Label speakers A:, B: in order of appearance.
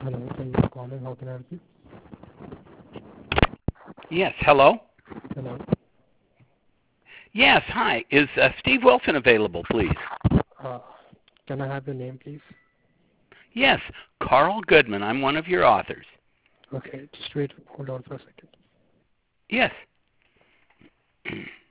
A: Hello, thank you for calling. How can I help you?
B: Yes, hello?
A: Hello.
B: Yes, hi. Is Steve Wilson available, please?
A: Uh, can I have your name, please?
B: Yes, Carl Goodman. I'm one of your authors.
A: Okay, just wait. Hold on for a second.
B: Yes.